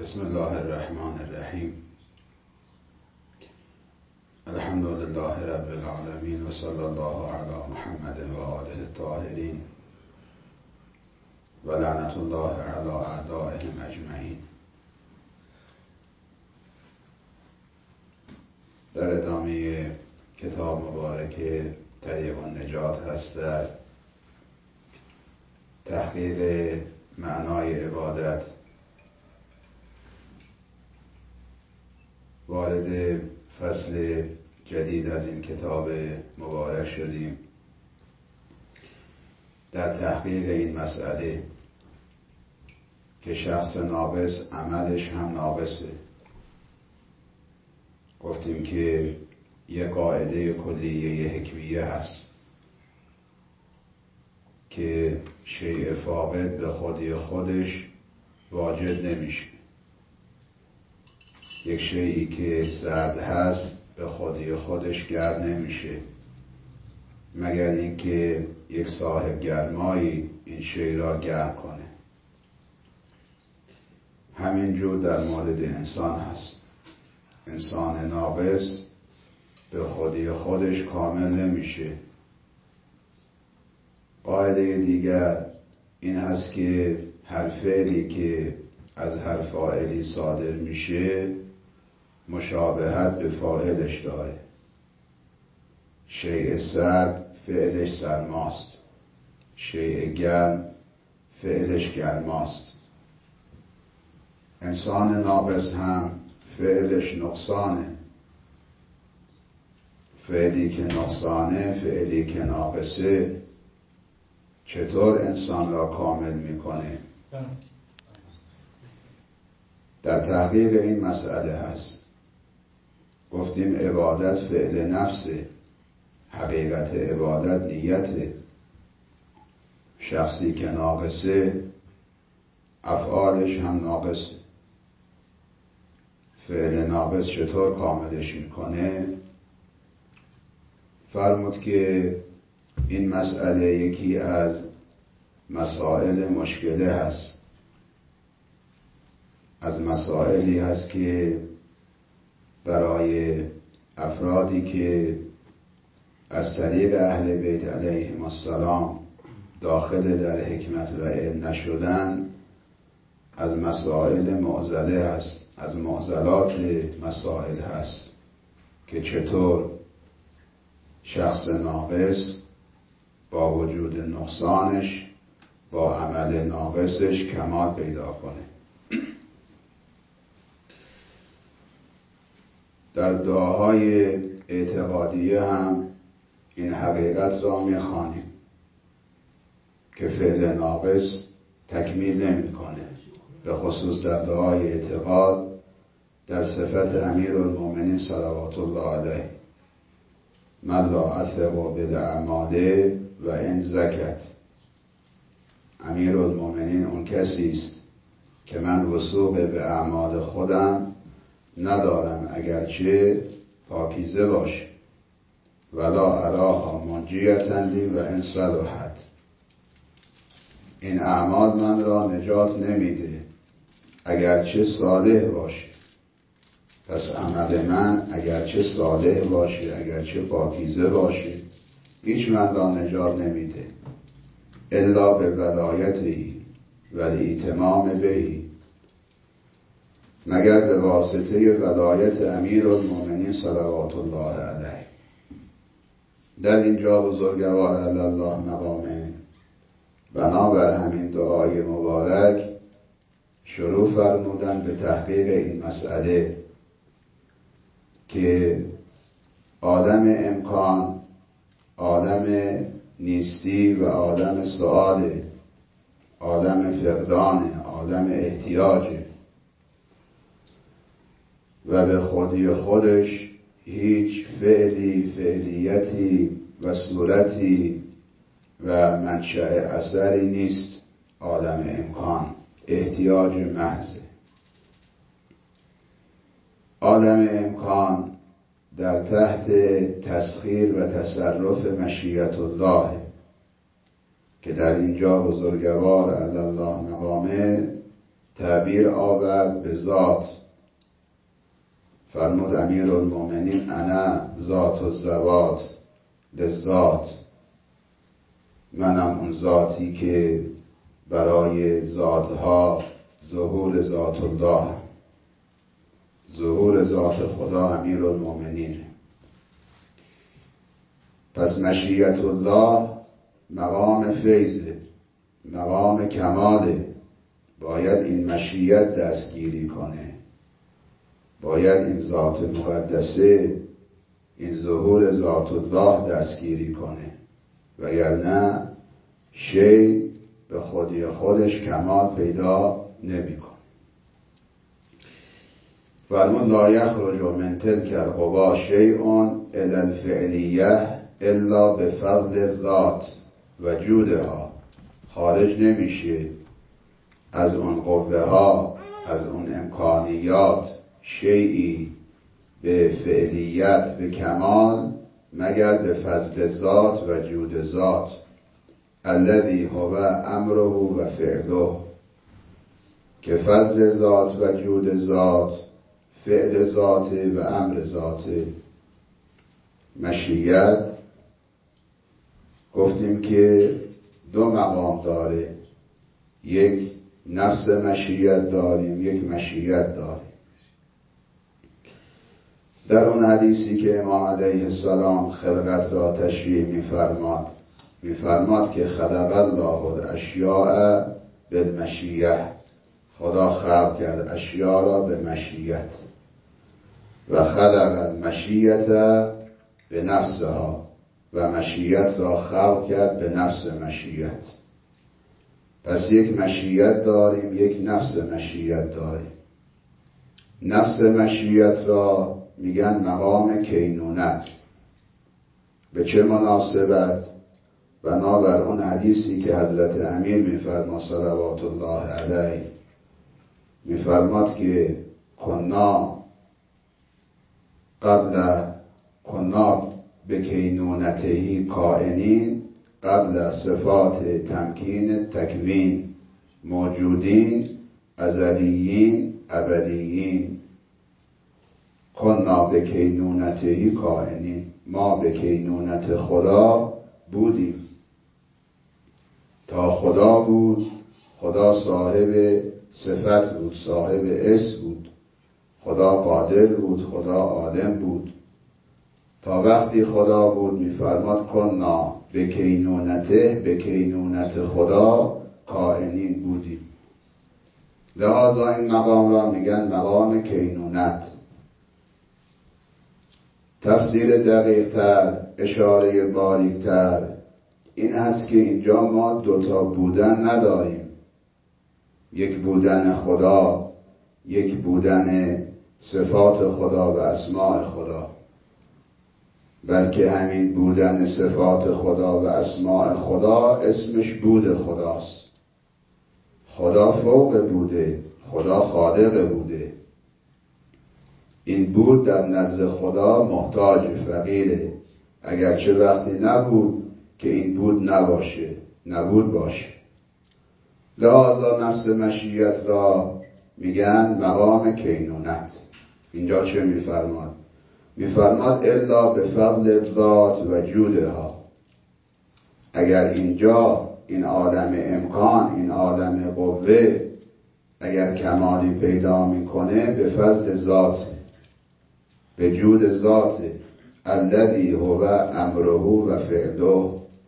بسم الله الرحمن الرحیم. الحمد لله رب العالمین و صلی الله علی محمد و آله الطاهرین و لعنت الله علی اعدائهم اجمعین. در ادامه کتاب مبارک طریق النجات هست در تحقیق معنای عبادت. وارد فصل جدید از این کتاب مبارک شدیم در تحقیق این مسئله که شخص ناقص عملش هم ناقصه. گفتیم که یه قاعده کلیه حکمیه هست که شیء فاقد به خودی خودش واجد نمیشه. یک شیئی که سرد هست به خودی خودش گرم نمیشه مگر اینکه یک صاحب گرمایی این شیء را گرم کنه. همینجور در مورد انسان هست. انسان ناقص به خودی خودش کامل نمیشه. قاعده دیگر این هست که هر فعلی که از هر فاعلی صادر میشه مشابهت به فاعلش داره. شیء سرد فعلش سرماست، شیء گرم فعلش گرماست. انسان ناقص هم فعلش نقصانه. فعلی که نقصانه، فعلی که ناقصه، چطور انسان را کامل میکنه؟ در تحقیق این مسئله هست. گفتیم عبادت فعل نفسه، حقیقت عبادت نیته. شخصی که ناقصه افعالش هم ناقصه. فعل ناقص چطور کاملش میکنه؟ فرمود که این مسئله یکی از مسائل مشکله هست. از مسائلی هست که برای افرادی که از طریق اهل بیت علیهم السلام داخل در حکمت و علم نشدن از مسائل معضله هست، از معضلات مسائل هست که چطور شخص ناقص با وجود نقصانش با عمل ناقصش کمال پیدا کنه. در دعاهای اعتقادیه هم این حقیقت را میخوانیم که فعل ناقص تکمیل نمیکنه. به خصوص در دعای اعتقاد در صفت امیرالمومنین صلوات الله علیه: من لا اثق بالاعمال و ان زکت. امیرالمومنین اون کسی است که من وثوق به اعمال خودم ندارم اگرچه پاکیزه باشه. ولا اراها منجیة لی و ان صلحت. این اعمال من را نجات نمیده اگرچه صالح باشه. پس عمل من اگرچه صالح باشه، اگرچه پاکیزه باشه، هیچ من را نجات نمیده الا به ولایته و الایتمام بهی، مگر به واسطه ولایت امیرالمومنین صلوات الله علیه. در اینجا بزرگوار علی الله مقامه بنابر همین دعای مبارک شروع فرمودن به تحقیق این مسئله که عالم امکان، عالم نیستی و عالم سؤال، عالم فقدان، عالم احتیاج و به خودی خودش هیچ فعلی، فعلیتی و صورتی و منشأ اثری نیست. عالم امکان احتیاج محض. عالم امکان در تحت تسخیر و تصرف مشیت الله که در اینجا بزرگوار علی الله مقامه تعبیر آورد به ذات. فرمود امیرالمومنین انا ذات الذوات، للذات، منم اون ذاتی که برای ذاتها ظهور ذات الله، ظهور ذات خدا امیرالمومنین. پس مشیت الله مقام فیضه، مقام کماله. باید این مشیت دستگیری کنه، باید این ذات مقدسه، این ظهور ذات الله دستگیری کنه، وگرنه شی به خودی خودش کمال پیدا نمی‌کنه. فرمود لا یخرج من تلک القوا شیء الی الفعلیه الا بفضل الذات و جودها. خارج نمیشه از اون قوه ها، از اون امکانیات شیئی به فعلیت، به کمال، مگر به فضل ذات و جود ذات. الذی هو امره و فعله، که فضل ذات و جود ذات فعل ذات و امر ذات. مشیت گفتیم که دو مقام داره، یک نفس مشیت داریم، یک مشیت داریم. در اون حدیثی که امام علیه السلام خلقت را تشریح می‌فرماد که خلق الله الاشیاء بالمشیه، خدا خلق کرد اشیاء را به مشیت، و خلق المشیت به نفسها، و مشیت را خلق کرد به نفس مشیت. پس یک مشیت داریم، یک نفس مشیت داریم. نفس مشیت را میگن مقام کینونت. به چه مناسبت؟ بنابر اون حدیثی که حضرت امیر میفرماد صلوات الله علیه، میفرماد که کنا به کینونتهی کائنین قبل صفات تمکین تکوین، موجودین ازلیین ابدیین. کنا به کینونتهی کائنین، ما به کینونت خدا بودیم. تا خدا بود، خدا صاحب صفت بود، صاحب اسم بود، خدا قادر بود، خدا عالم بود. تا وقتی خدا بود میفرماد کنا به کینونته، به کینونت خدا کائنین بودیم. لذا این مقام را میگن مقام کینونت. تفسیر دقیق تر، اشاره باریک تر این است که اینجا ما دوتا بودن نداریم، یک بودن خدا، یک بودن صفات خدا و اسماء خدا، بلکه همین بودن صفات خدا و اسماء خدا اسمش بود خداست. خدا فوق بوده، خدا خالق بوده. این بود در نزد خدا محتاج، فقیره. اگرچه وقتی نبود که این بود نباشه، نبود باشه. لذا نفس مشیت را میگن مقام کینونت. اینجا چه میفرماد؟ میفرماد الا به فضل ذات و جودها. اگر اینجا این عالم امکان، این عالم قوه اگر کمالی پیدا میکنه به فضل ذات، به جود ذات. الذی هو امره و فعله.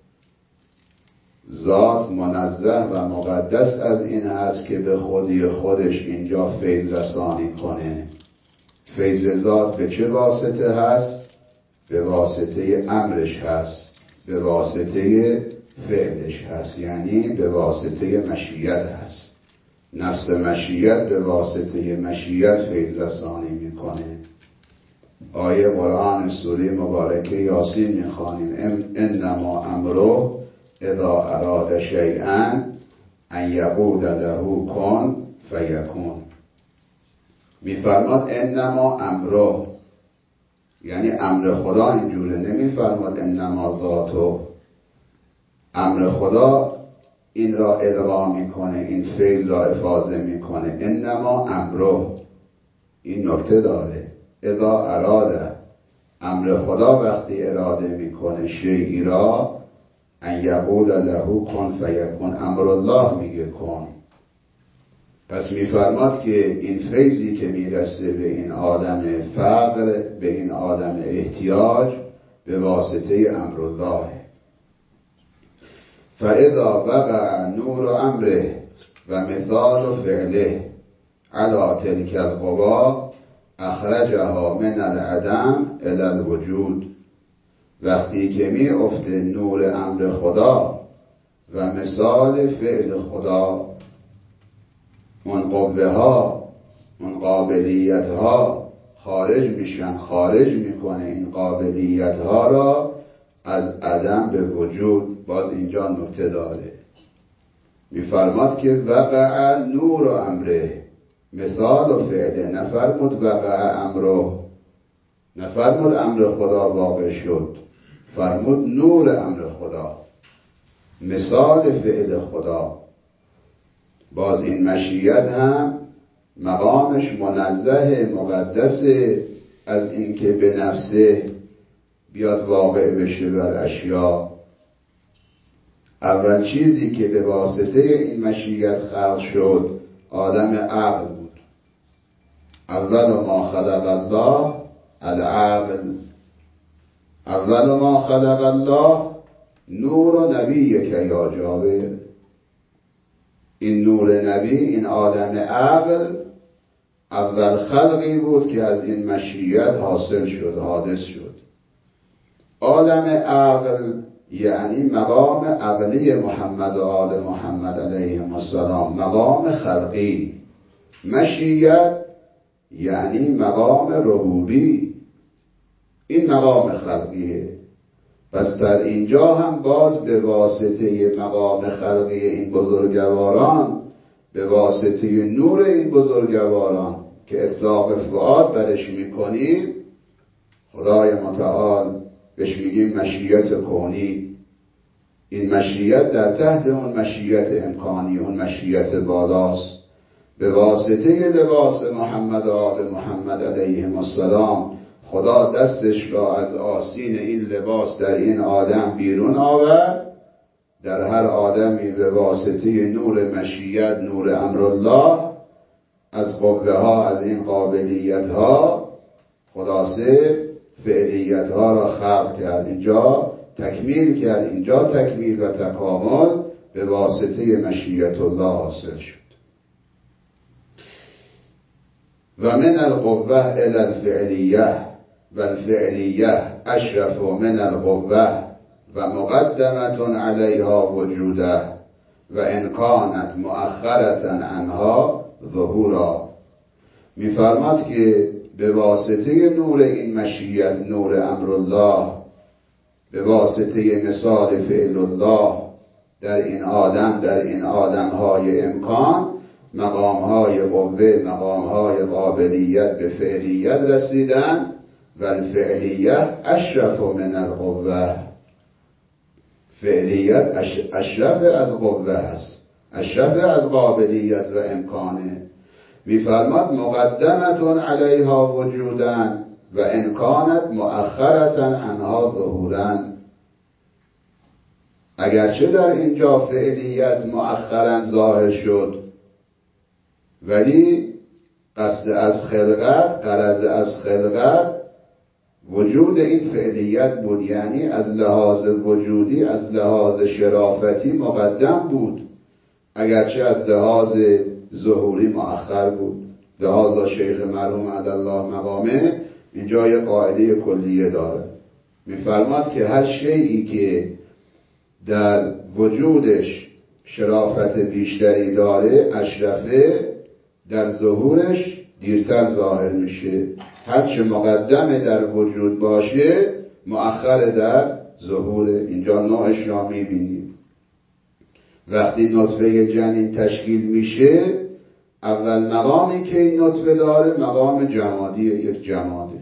ذات منزه و مقدس از این هست که به خودی خودش اینجا فیض رسانی کنه. فیض ذات به چه واسطه هست؟ به واسطه امرش هست، به واسطه فعلش هست، یعنی به واسطه مشیت هست. نفس مشیت به واسطه مشیت فیض رسانی میکنه. آیه قرآن سوره مبارکه یاسین میخوانیم انما امره اذا اراد شیئا ان یقول له کن فیکون. میفرماد انما امره، یعنی امر خدا اینجوره. نمیفرماد انما ذاتو. امر خدا این را القا میکنه، این فیض را افاضه میکنه. انما امره، این نکته داره، اذا اراده، امر خدا وقتی اراده میکنه شیئی را، ان یقول له کن فیکون، امر الله میگه کن. پس میفرماد که این فیضی که میرسه به این آدم فقر، به این آدم احتیاج، به واسطه امر الله. فاذا وقع نور امره و مثال فعله علی تلک القوا اخرجها من العدم الی الوجود. وقتی که می افته نور امر خدا و مثال فعل خدا، اون قوه ها، اون قابلیت ها خارج میشن، خارج میکنه این قابلیت ها را از عدم به وجود. باز اینجا نکته داره، میفرماد که وقع نور امره، مثال و فعله، نفرمود وقع امره، نفرمود امر خدا واقع شد، فرمود نور امر خدا، مثال فعل خدا. باز این مشیت هم مقامش منزه مقدسه از اینکه به نفسه بیاد واقع بشه بر اشیا. اول چیزی که به واسطه این مشیت خلق شد آدم عقل بود. اول ما خلق الله العقل، اول ما خلق الله نور نبی که یا جابر. این نور نبی، این آدم عقل، اول خلقی بود که از این مشیت حاصل شد، حادث شد. آدم عقل یعنی مقام عقلی محمد و آل محمد علیهم السلام، مقام خلقی. مشیت یعنی مقام ربوبی، این مقام خلقیه. پس در اینجا هم باز به واسطه مقام خلقی این بزرگواران، به واسطه نور این بزرگواران که اطلاق فؤاد برش میکنیم، خدای متعال بهش میگیم مشیت کونی. این مشیت در تحت اون مشیت امکانی، اون مشیت بالاست. به واسطه لباس محمد و آل محمد علیهم السلام خدا دستش را از آستین این لباس در این آدم بیرون آورد. در هر آدمی به واسطه نور مشیت، نور امرالله، از قوه ها، از این قابلیت ها، خلاصه فعلیت ها را خلق کرد، اینجا تکمیل کرد. اینجا تکمیل و تکامل به واسطه مشیت الله حاصل شد. و من القوه الی الفعلیه و الفعلیه اشرف من القوه و مقدمة علیها وجوده و ان کانت مؤخرة عنها ظهورا. میفرماد که به واسطه نور این مشیت، نور امرالله، به واسطه مثال فعل الله در این آدم، در این آدمهای امکان، مقامهای قوه، مقامهای قابلیت به فعلیت رسیدن. و الفعلیت اشرف من القوه، فعلیت اشرف از قوه است، اشرف از قابلیت و امکانه. میفرماد مقدمتون علیها وجودن و امکانت مؤخرتن عنها ظهورن. اگرچه در اینجا فعلیت مؤخرا ظاهر شد، ولی قصد از خلقت، غرض از خلقت وجود این فعلیت بود. یعنی از لحاظ وجودی، از لحاظ شرافتی مقدم بود، اگرچه از لحاظ ظهوری مؤخر بود. لحاظ شیخ مرحوم عدالله مقامه اینجا یه قاعده کلیه داره، میفرماد که هر شیئی که در وجودش شرافت بیشتری داره، اشرفه، در ظهورش دیرتر ظاهر میشه. هرچه مقدمه در وجود باشه مؤخر در ظهور. اینجا نوعش را میبینیم. وقتی نطفه جنین تشکیل میشه، اول مقامی که این نطفه داره مقام جمادیه، یک جماده.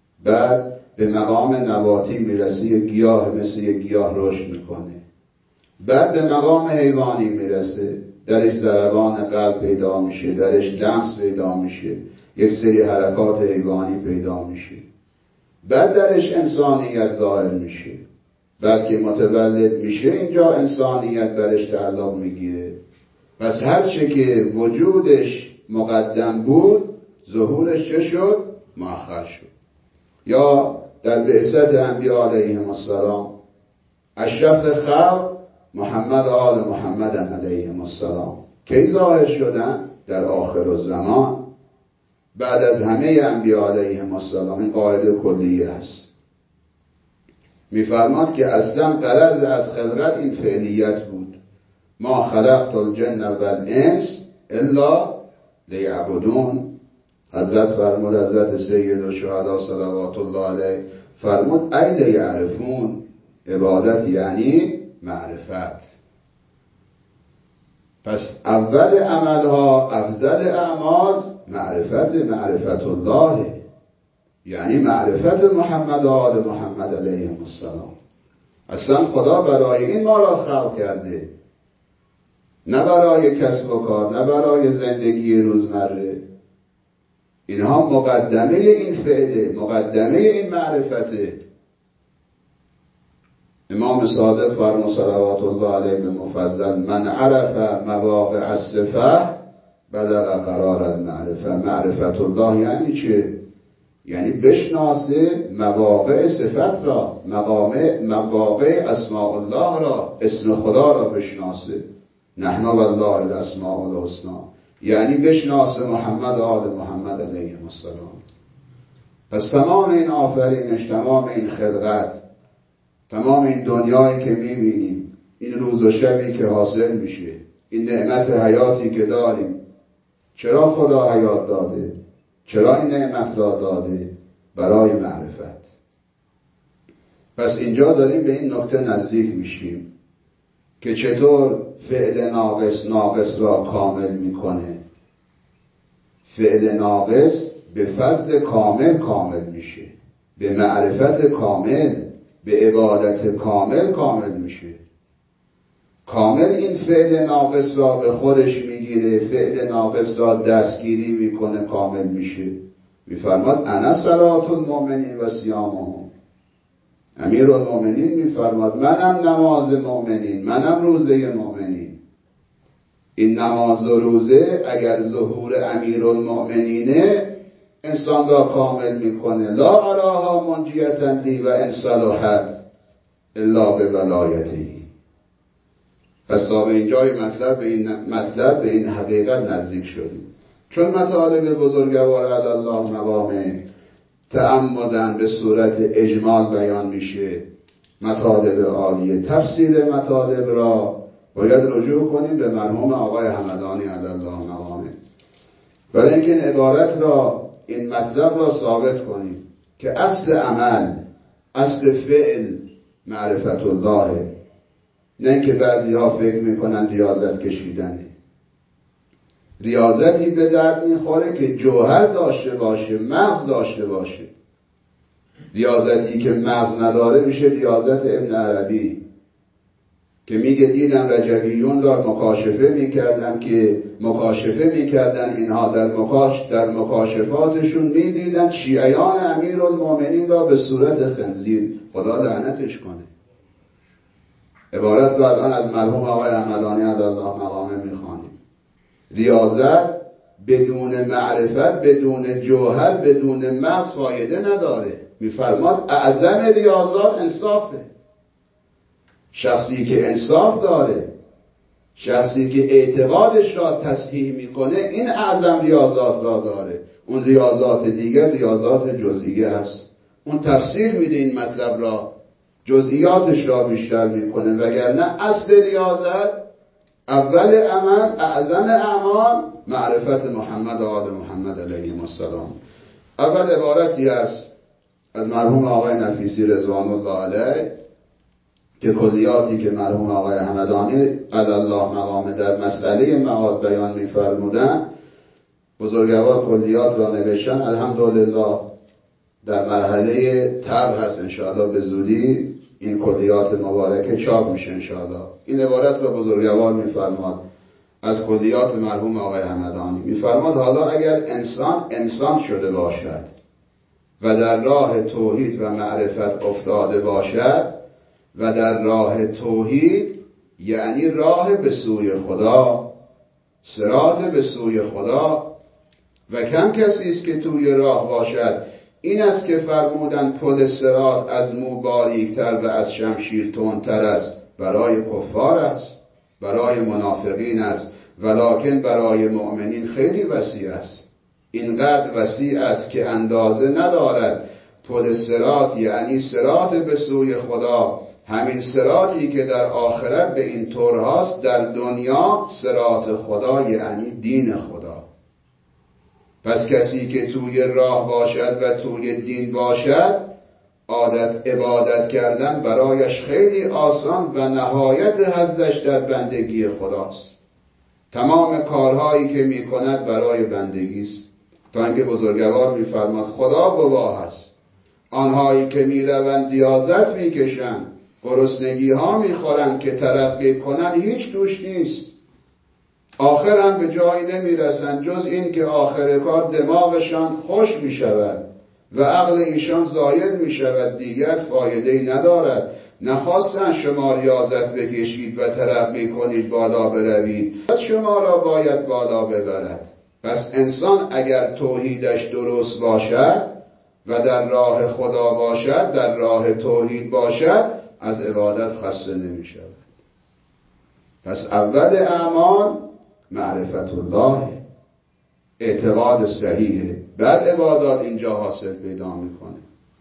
بعد به مقام نباتی میرسه، یک گیاه، مثل یک گیاه رشد میکنه. بعد به مقام حیوانی میرسه، درش ضربان قلب پیدا میشه، درش لمس پیدا میشه، یک سری حرکات حیوانی پیدا میشه، بعد درش انسانیت ظاهر میشه، بعد که متولد میشه اینجا انسانیت برش تعلق میگیره. پس هر چه که وجودش مقدم بود ظهورش چه شد؟ مؤخر شد. یا در بعثت انبیاء علیهم السلام اشرف خلق محمد آل محمد علیهم السلام کی ظاهر شدن؟ در آخر الزمان، بعد از همه انبیاء علیهم السلام. این قاعده کلیه است. میفرماد که اصلا غرض از خلقت این فعلیت بود، ما خلقت الجن والانس الا لیعبدون. حضرت فرمود، حضرت سید الشهدا صلوات الله علیه فرمود ای لیعرفون، عبادت یعنی معرفت. پس اول عملها، افضل اعمال معرفت الله، یعنی معرفت محمد و آل محمد علیهم السلام. اصلا خدا برای این ما را خلق کرده، نه برای کسب و کار، نه برای زندگی روزمره. اینها مقدمه این فعله، مقدمه این معرفته. امام صادق فرمود صلوات الله علیه به مفضل من عرف مواقع الصفه بلغ قرار المعرفه. معرفت الله یعنی چه؟ یعنی بشناسه مواقع صفت را، مواقع اسماء الله را، اسم خدا را بشناسه. نحن والله الاسماء الحسنى، یعنی بشناسه محمد و آل محمد علیهم السلام. پس تمام این آفرینش، تمام این خلقت، تمام این دنیایی که میبینیم، این روز و شبی که حاصل میشه، این نعمت حیاتی که داریم، چرا خدا حیات داده؟ چرا این نعمت را داده؟ برای معرفت. پس اینجا داریم به این نکته نزدیک میشیم که چطور فعل ناقص را کامل میکنه. فعل ناقص به فضل کامل میشه، به معرفت کامل، به عبادت کامل میشه. کامل این فعل ناقص را به خودش میگیره، فعل ناقص را دستگیری میکنه، کامل میشه. میفرماد انا صلاة المؤمنین و صیامهم. امیر المؤمنین میفرماد منم نماز مؤمنین، منم روزه مؤمنین. این نماز و روزه اگر ظهور امیر المؤمنینه انسان را کامل میکنه. لا اراها منجیتا لی و ان صلحت الا به ولایته. پس تا به اینجای مطلب به این حقیقت نزدیک شدیم. چون مطالب بزرگوار الله مقامه تعمدن به صورت اجمال بیان میشه، مطالب عالیه، تفسیر مطالب را باید رجوع کنیم به مرحوم آقای همدانی الله مقامه. برای اینکه این عبارت را، این مطلب را ثابت کنیم که اصل عمل، اصل فعل معرفت الله. نه اینکه بعضی ها فکر میکنن ریاضت کشیدنه. ریاضتی به درد میخوره که جوهر داشته باشه، مغز داشته باشه. ریاضتی که مغز نداره میشه ریاضت ابن عربی که میگه دیدم رجویون را مکاشفه میکردن اینها در مکاشفاتشون میدیدن شیعیان امیر المؤمنین را به صورت خنزیر. خدا لعنتش کنه. عبارت رو الان از مرحوم آقای همدانی الله مقامه میخوانیم. ریاضت بدون معرفت، بدون جوهر، بدون مغز فایده نداره. میفرماد اعظم ریاضات انصافه. شخصی که انصاف داره، شخصی که اعتقادش را تصحیح میکنه، این اعظم ریاضات را داره. اون ریاضات دیگر ریاضات جزئیه هست. اون تفسیر میده این مطلب را، جزئیاتش را بیشتر میکنه. وگرنه اصل ریاضت، اول عمل، اعظم اعمال معرفت محمد و آل محمد علیهم السلام. اول عبارتی است از مرحوم آقای نفیسی رضوان الله علیه که کلیاتی که مرحوم آقای همدانی الله مقامه در مسئله معاد بیان می‌فرمودند، بزرگوار کلیات را نوشتن. الحمدلله در مرحله طبع هست، انشاءالله به زودی این کلیات مبارکه چاپ میشه انشاءالله. این عبارت را بزرگوار میفرماد از کلیات مرحوم آقای همدانی. میفرماد حالا اگر انسان شده باشد و در راه توحید و معرفت افتاده باشد و در راه توحید یعنی راه به سوی خدا، صراط به سوی خدا، و کم کسی است که توی راه باشد. این است که فرمودن پل صراط از مو باریکتر و از شمشیر تندتر است. برای کفار است، برای منافقین است، ولکن برای مؤمنین خیلی وسیع است. اینقدر وسیع است که اندازه ندارد. پل صراط یعنی صراط به سوی خدا، همین صراطی که در آخرت به این طور هاست. در دنیا صراط خدا یعنی دین خدا. پس کسی که توی راه باشد و توی دین باشد، عبادت کردن برایش خیلی آسان و نهایت حظش در بندگی خداست. تمام کارهایی که می کند برای بندگی است. تا اینکه بزرگوار می‌فرماد خدا گواه است، آنهایی که می‌روند ریاضت می‌کشند، گرسنگی‌ها می‌خورند که ترقی کنند، هیچ توش نیست. آخر هم به جایی نمی‌رسند جز این که آخر کار دماغشان خوش می‌شود و عقل ایشان زایل می‌شود، دیگر فایده‌ای ندارد. نخواستن شما ریاضت بکشید و ترقی کنید، بالا بروید، شما را باید بالا ببرد. پس انسان اگر توحیدش درست باشد و در راه خدا باشد، در راه توحید باشد، از عبادت خسته نمی شود. پس اول اعمال معرفت الله، اعتقاد صحیحه، بعد عبادات اینجا حاصل پیدا میکنه.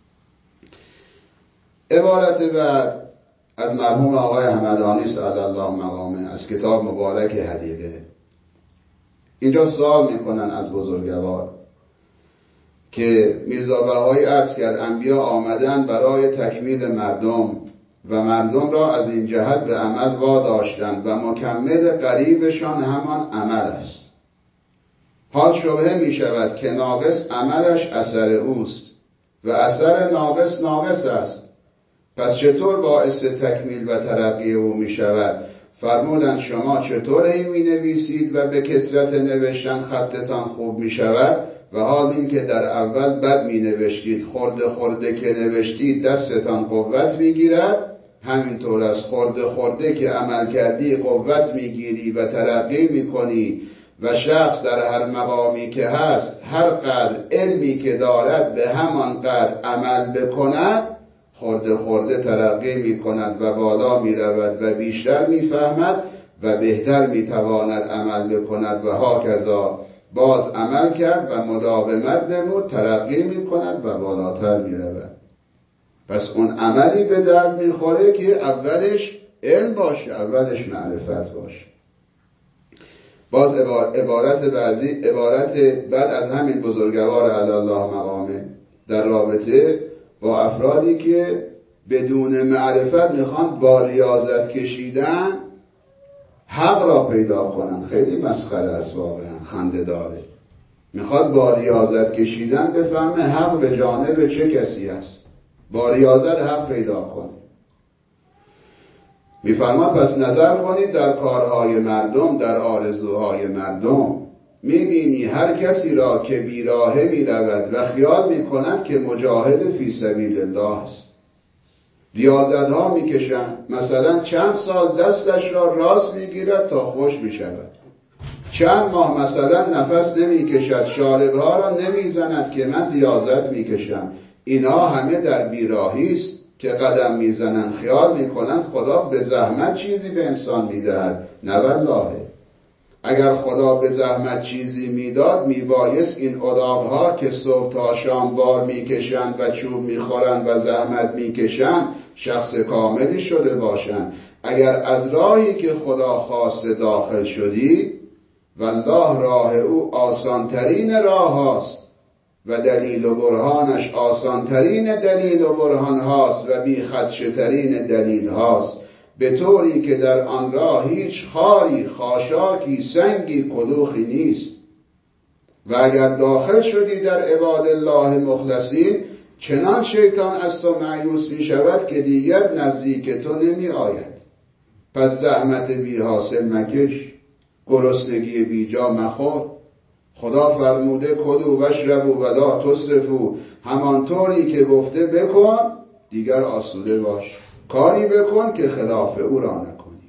عبارت بعد از مرحوم آقای همدانی صلی الله مقامه از کتاب مبارک حدیقه. اینجا سوال میکنن از بزرگوار که میرزا بهایی عرض کرد انبیا آمدن برای تکمیل مردم و مردم را از این جهت به عمل واداشتند و مکمل قریبشان همان عمل است. حال شبهه می شود که ناقص عملش اثر اوست و اثر ناقص است. پس چطور باعث تکمیل و ترقی او می شود؟ فرمودند شما چطور این می نویسید و به کثرت نوشتن خطتان خوب می شود و حال این که در اول بد می نوشتید، خورده که نوشتید دستتان قوت می گیرد، همینطور از خورده که عمل کردی قوت می گیری و ترقی می کنی و شخص در هر مقامی که هست هر قدر علمی که دارد به همان قدر عمل بکند، خورده ترقی می کند و بالا می رود و بیشتر می فهمد و بهتر می تواند عمل بکند و هاکذا باز عمل کرد و مداومت نمود، ترقی می کند و بالاتر می رود. پس اون عملی به درد می خوره که اولش علم باشه، اولش معرفت باشه. باز عبارت بعد از همین بزرگوار علی الله مقامه در رابطه با افرادی که بدون معرفت میخوان با ریاضت کشیدن حق را پیدا کنن. خیلی مسخره است، واقعا خنده داره. میخواد با ریاضت کشیدن بفهمه حق به جانب چه کسی است، با ریاضت حق پیدا کنه. میفرماد پس نظر کنید در کارهای مردم، در آرزوهای مردم. میبینی هر کسی را که بیراهه میرود و خیال میکند که مجاهد فی سبیل الله است. ریاضت ها میکشن، مثلا چند سال دستش را راست میگیرد تا خوش میشود، چند ماه مثلا نفس نمیکشد، شارب ها را نمیزند که من ریاضت میکشم. اینا همه در بیراهی است که قدم میزنند، خیال میکنند خدا به زحمت چیزی به انسان میدهد. نه والله، اگر خدا به زحمت چیزی میداد میبایست این الاغ‌ها که صبح تا شام بار میکشند و چوب میخورند و زحمت میکشند شخص کاملی شده باشند. اگر از راهی که خدا خواسته داخل شدی، والله راه او آسانترین راه هاست و دلیل و برهانش آسانترین دلیل و برهان هاست و بی خدشترین دلیل هاست، به طوری که در آن راه هیچ خاری، خاشاکی، سنگی، کلوخی نیست. و اگر داخل شدی در عباد الله مخلصین، چنان شیطان از تو مایوس می شود که دیگر نزدیک تو نمی آید. پس زحمت بی حاصل مکش، گرسنگی بی جا مخور. خدا فرموده کلوا واشربوا ولا تسرفوا، همانطوری که گفته بکن، دیگر آسوده باش، کاری بکن که خلاف او را نکنی.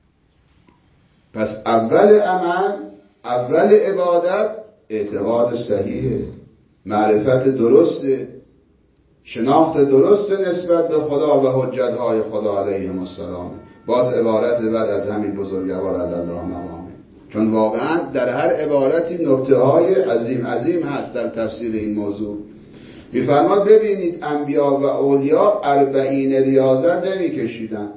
پس اول عمل، اول عبادت اعتقاد صحیحه، معرفت درسته، شناخت درست نسبت به خدا و حجتهای خدا علیهم السلام. باز عبارت بعد از همین بزرگوار الله مقامه، چون واقعا در هر عبارتی نکته‌های عظیم هست در تفسیر این موضوع. می‌فرماد ببینید انبیا و اولیا 40 ریاضت نمی‌کشیدن.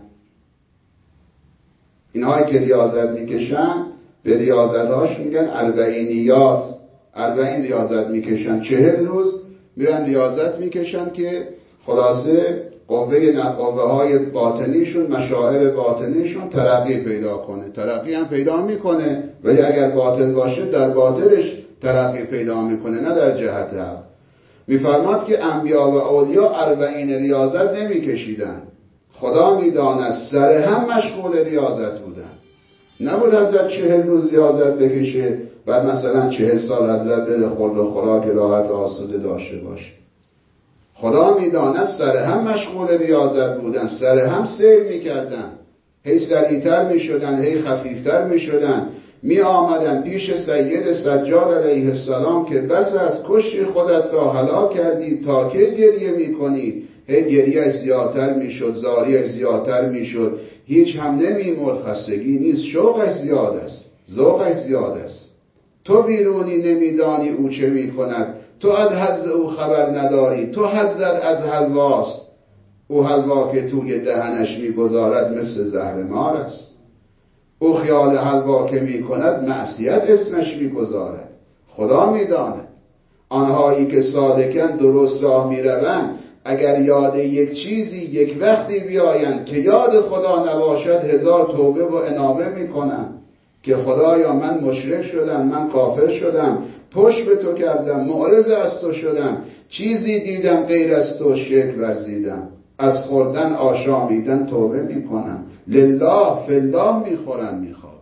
اینهایی که ریاضت می‌کشن به ریاضت‌هاش میگن 40 ریاضت می‌کشن. 40 روز میرن ریاضت میکشن که خلاصه قوه‌های باطنیشون، مشاعر باطنیشون ترقی پیدا کنه. ترقی هم پیدا میکنه، ولی اگر باطل باشه در باطلش ترقی پیدا میکنه، نه در جهت حق. میفرماد که انبیا و اولیا 40 ریاضت نمیکشیدن. خدا میداند سر هم مشغول ریاضت بودن. نبود حضرت 40 روز ریاضت بکشه بعد مثلا 40 سال حضرت بده خورد و خوراک راحت آسوده داشته باشه. خدا میداند سر هم مشغول ریاضت بودن، سر هم سیر میکردن، هی سریعتر میشدن، هی خفیفتر میشدن. می آمدن پیش سید سجاد علیه السلام که بس از کشتی خودت را هلاک کردی، تا که گریه میکنی؟ هی گریه زیادتر میشد، زاری زیادتر میشد، هیچ هم نمیمرد. خستگی نیست، شوقش زیاد است، ذوقش زیاد است. تو بیرونی نمیدانی او چه میکند، تو از حظ او خبر نداری، تو حظت از حلواست، او حلوا که توی دهنش میگذارد مثل زهر مار است. او خیال حلوا که میکند معصیت اسمش میگذارد. خدا میداند آنهایی که صادقاً درست راه میروند، اگر یاد یک چیزی یک وقتی بیایند که یاد خدا نباشد، 1000 توبه و انابه میکنند که خدایا من مشرک شدم، من کافر شدم، پشت به تو کردم، معرض از تو شدم، چیزی دیدم غیر از تو، شرک ورزیدم، از خوردن آشامیدن توبه میکنم، لله فالله میخورن میخوابن.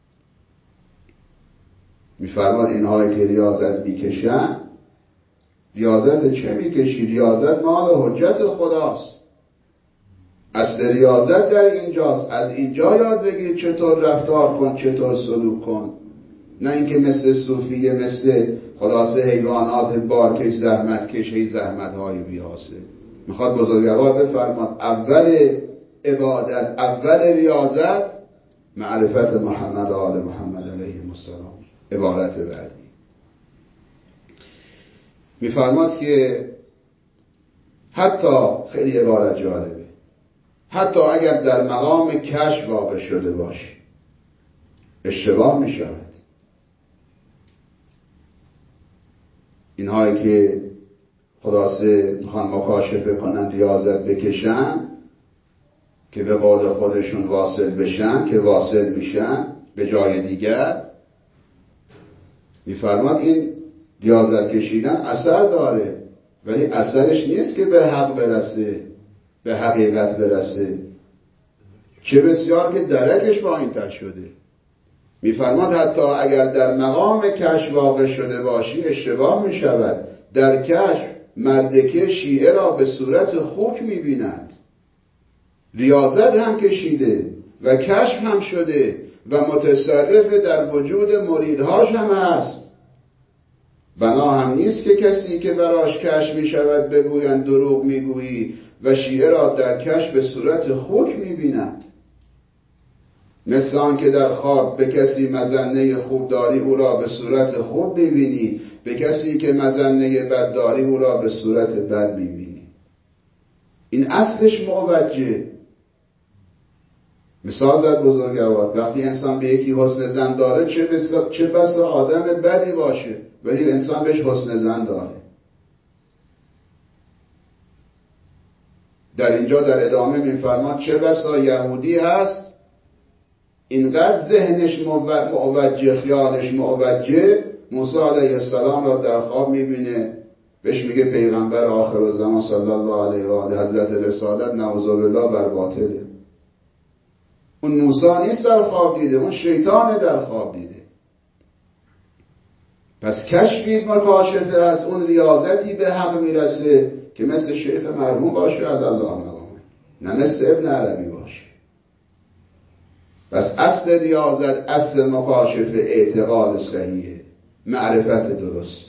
میفرماد اینهایی که ریاضت میکشن، ریاضت چه میکشی؟ ریاضت مال حجت خداست. اصل ریاضت در اینجاست. از اینجا یاد بگیر چطور رفتار کن، چطور سلوک کن، نه اینکه مثل صوفیه، مثل خلاصه حیوانات بارکش زحمتکش، هی زحمت‌های بی حاصل. میخواد بزرگوار بفرماد اول عبادت، اول ریاضت معرفت محمد و آل محمد علیهم السلام. عبارت بعدی میفرماد که حتی خیلی عبارت جالبه، حتی اگر در مقام کشف واقع شده باشی اشتباه می شود. اینهایی که خلاصه میخوان مکاشفه کنن، ریاضت بکشن که به قول خودشون واصل بشن، که واصل میشن به جای دیگر، میفرماد این ریاضت کشیدن اثر داره، ولی اثرش نیست که به حق برسه، به حقیقت برسه. چه بسیار که درکش با این تر شده. میفرماد حتی اگر در مقام کشف واقع شده باشی اشتباه میشود. در کشف مردکه شیعه را به صورت خوک میبیند. ریاضت هم کشیده و کشف هم شده و متصرف در وجود مریدهاش هم هست. بنا هم نیست که کسی که براش کشف میشود بگویند دروغ میگویی، و شیعه را در کشف به صورت خوک میبیند. مثل آن که در خواب به کسی مظنه خوب داری او را به صورت خوب میبینی، به کسی که مظنه بد داری او را به صورت بد میبینی. این اصلش موجه. مثال زد بزرگوار، وقتی انسان به یکی حسن ظن داره، چه بسا آدم بدی باشه ولی انسان بهش حسن ظن داره. در اینجا در ادامه میفرماد چه بسا یهودی هست اینقدر ذهنش موجه، خیالش موجه، موسی علیه السلام را در خواب میبینه بهش میگه پیغمبر آخر الزمان صلی الله علیه و آله، حضرت رسالت نعوذ بالله بر باطله. اون موسی نیست در خواب دیده، اون شیطان در خواب دیده. پس کشفی مکاشفه از اون ریاضتی به حق میرسه که مثل شیخ مرحوم باشه الله مقامه، نه مثل ابن عربی باشه. پس اصل ریاضت، اصل مکاشفه اعتقاد صحیحه، معرفت درست.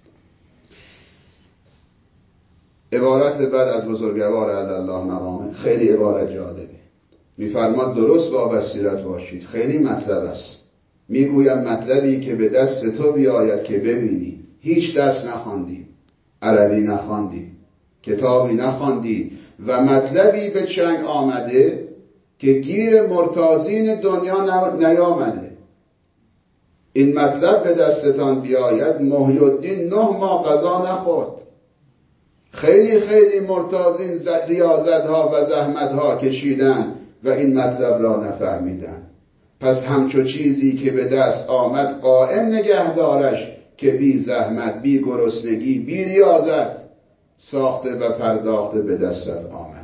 عبارت بعد از بزرگوار الله مقامه خیلی عبارت جالبه. میفرماد درست با بصیرت باشید. خیلی مطلب است. میگویم مطلبی که به دست تو بیاید که ببینی. هیچ درس نخواندی، عربی نخواندی، کتابی نخواندی و مطلبی به چنگ آمده که گیر مرتازین دنیا نیامده. این مطلب به دستتان بیاید. محی الدین 9 ماه غذا نخورد. خیلی خیلی مرتازین ریاضت ها و زحمت ها کشیدن و این مطلب را نفهمیدن. پس همچو چیزی که به دست آمد قائم نگهدارش، که بی زحمت، بی گرسنگی، بی ریاضت ساخته و پرداخته به دستت آمده.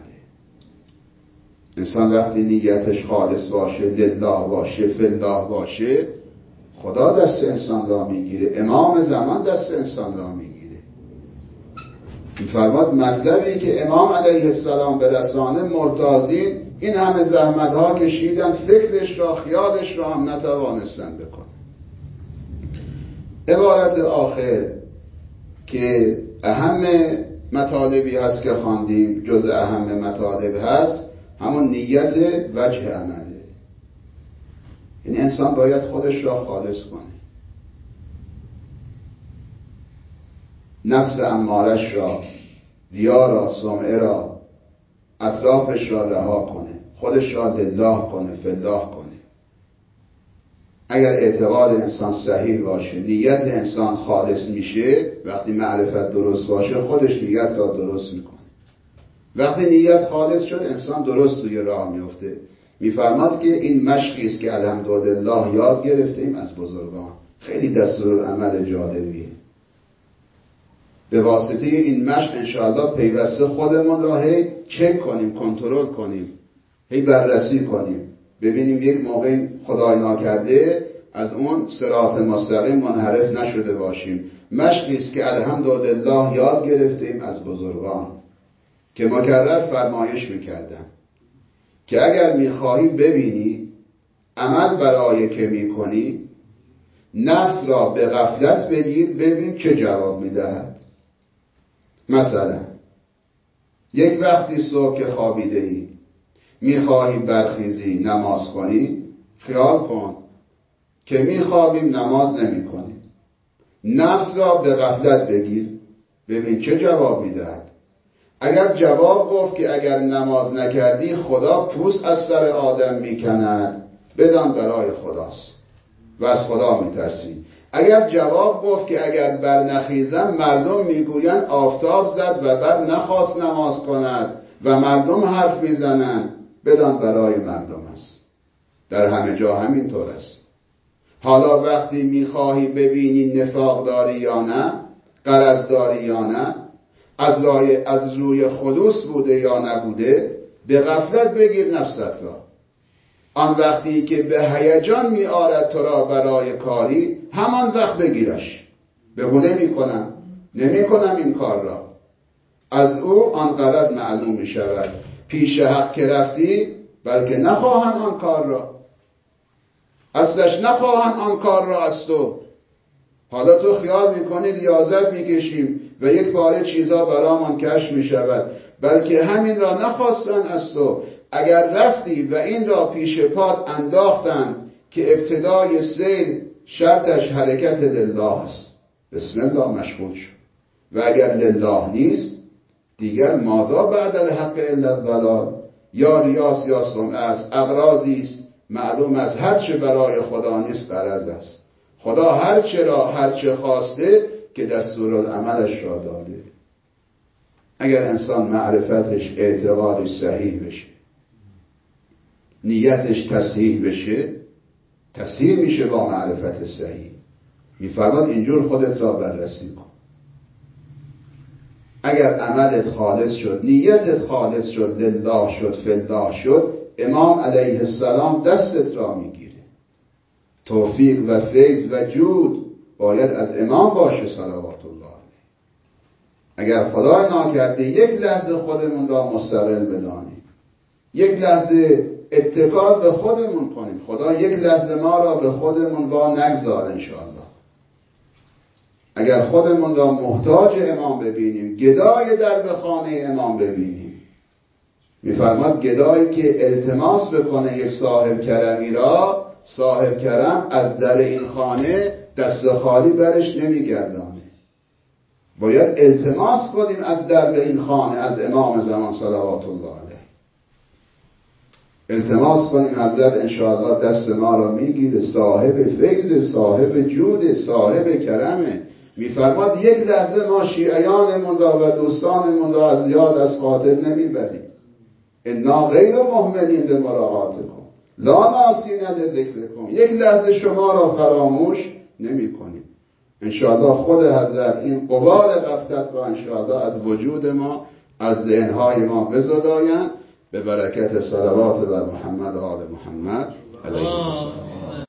انسان وقتی نیتش خالص باشه، لله باشه، فالله باشه، خدا دست انسان را میگیره، امام زمان دست انسان را میگیره. می‌فرماد مطلبی که امام علیه السلام به رسانه مرتازین این همه زحمت ها کشیدن، فکرش را، خیالش را هم نتوانستن بکنن. عبارت آخر که اهم مطالبی هست که خواندیم، جز اهم مطالب هست، همون نیت وجه عمله. این انسان باید خودش را خالص کنه، نفس امارش را، ریا را، سمعه را، اطرافش را رها کنه، خودش را لله کنه، فالله کنه. اگر اعتقاد انسان صحیح باشه، نیت انسان خالص میشه، وقتی معرفت درست باشه خودش نیت را درست میکنه. وقتی نیت خالص شد انسان درست توی راه میفته. میفرماد که این مشقی است که الحمدلله یاد گرفتیم از بزرگان. خیلی دستورالعمل جالبیه. به واسطه این مشق انشاءالله پیوسته خودمون را هی چک کنیم، کنترل کنیم، هی بررسی کنیم، ببینیم یک موقع خدای ناکرده از اون صراط مستقیم منحرف نشده باشیم. مشقی است که الحمدلله یاد گرفتیم از بزرگان که مکرر فرمایش میکردن که اگر میخواهی ببینی عمل برای که میکنی، نفس را به غفلت بگیر، ببین چه جواب میدهد. مثلا یک وقتی صبح که خوابیده ای میخواهی برخیزی نماز کنی، خیال کن که میخوابیم نماز نمی کنی. نفس را به غفلت بگیر، ببین چه جواب میدهد. اگر جواب گفت که اگر نماز نکردی خدا پوست از سر آدم میکند، بدان برای خداست و از خدا میترسی. اگر جواب گفت که اگر بر نخیزم مردم میگویند آفتاب زد و بر نخواست نماز کند و مردم حرف میزنند، بدان برای مردم است. در همه جا همین طور است. حالا وقتی میخواهی ببینی نفاق داری یا نه، غرض داری یا نه، از روی خلوص بوده یا نبوده، به غفلت بگیر نفست را. آن وقتی که به هیجان می آرد تو را برای کاری، همان وقت بگیرش. بگو نمی کنم این کار را. از او آن غرض معلوم می شود. پیش حق که رفتی، بلکه نخواهن آن کار را. اصلش نخواهن آن کار را از تو. حالا تو خیال میکنی ریاضت میکشیم و یک باره چیزا برامان کشف میشود، بلکه همین را نخواستن از تو. اگر رفتی و این را پیش پات انداختن که ابتدای سیر شرطش حرکت لله است، بسم الله مشغول شو. و اگر لله نیست، دیگر ماذا بعد الحق الا الضلال، یا ریاس یا سمعه است، اغراضی است معلوم از هرچه برای خدا نیست غرض است. خدا هرچه خواسته که دستورالعملش را داده. اگر انسان معرفتش، اعتقادش صحیح بشه، نیتش تصحیح بشه، تصحیح میشه با معرفت صحیح. میفرماد اینجور خودت را بررسی کن. اگر عملت خالص شد، نیتت خالص شد، لله شد، فالله شد، امام علیه السلام دستت را میگیره. توفیق و فیض و جود باید از امام باشه صلوات الله علیه. اگر خدای ناکرده یک لحظه خودمون را مستقل بدانیم، یک لحظه اتکال به خودمون کنیم، خدا یک لحظه ما را به خودمون وا نگذار انشاءالله. اگر خودمون را محتاج امام ببینیم، گدای در به خانه امام ببینیم، میفرماد گدایی که التماس بکنه یک صاحب کرمی را، صاحب کرم از در این خانه دست خالی برش نمیگردانه. باید التماس کنیم از در به این خانه از امام زمان صلوات الله علیه. التماس کنیم حضرت انشاءالله دست ما را میگیره، صاحب فیض، صاحب جود، صاحب کرمه. میفرماد یک لحظه ما شیعیانمون را و دوستانمون را از یاد از خاطر نمیبریم. انا غیر مهملین لمراعاتکم لا ناسین لذکرکم. یک لحظه شما را فراموش نمی کنیم. انشاءالله خود حضرت این غبار غفلت را انشاءالله از وجود ما، از ذهنهای ما بزدایند به برکت صلوات بر محمد و آل محمد علیه السلام.